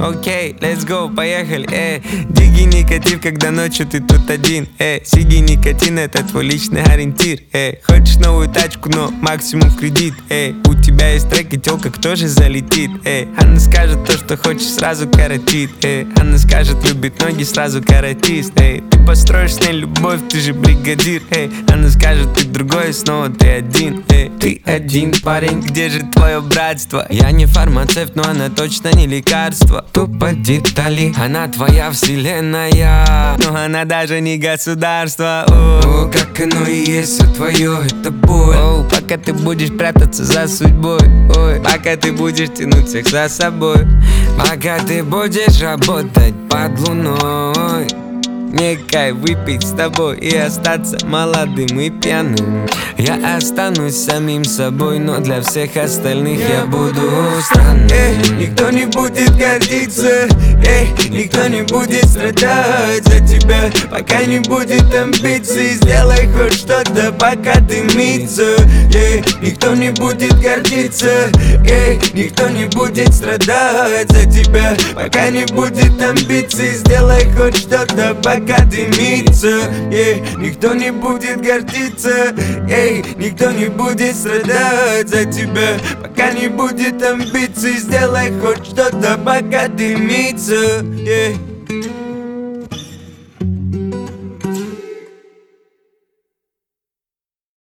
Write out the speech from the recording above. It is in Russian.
Окей, let's go, поехали, Диги никотив, когда ночью ты тут один, Сиги никотин, это твой личный ориентир, Хочешь новую тачку, но максимум в кредит, У тебя есть трек и тёлка, кто же залетит, Она скажет то, что хочешь, сразу коротит, Она скажет, любит ноги, сразу каратист, Ты построишь с ней любовь, ты же бригадир, Она скажет, ты другой, снова ты один, Ты один парень, где же твое братство? Я не фармацевт, но она точно не лекарство. Тупо детали, она твоя вселенная, но она даже не государство. О, как оно и есть, все твое, это боль. О, пока ты будешь прятаться за судьбой, ой, пока ты будешь тянуть всех за собой, пока ты будешь работать под луной. Мне кайф выпить с тобой и остаться молодым и пьяным. Я останусь самим собой, но для всех остальных я буду странным. Никто не будет гордиться, никто не будет страдать за тебя, пока не будет амбиций. Сделай хоть что-то, пока дымится. Никто не будет гордиться, никто не будет страдать за тебя, пока не будет амбиций. Сделай хоть что-то, пока дымится. Никто не будет гордиться, никто не будет страдать за тебя, пока не будет амбиций. Сделай хоть что-то, пока дымится.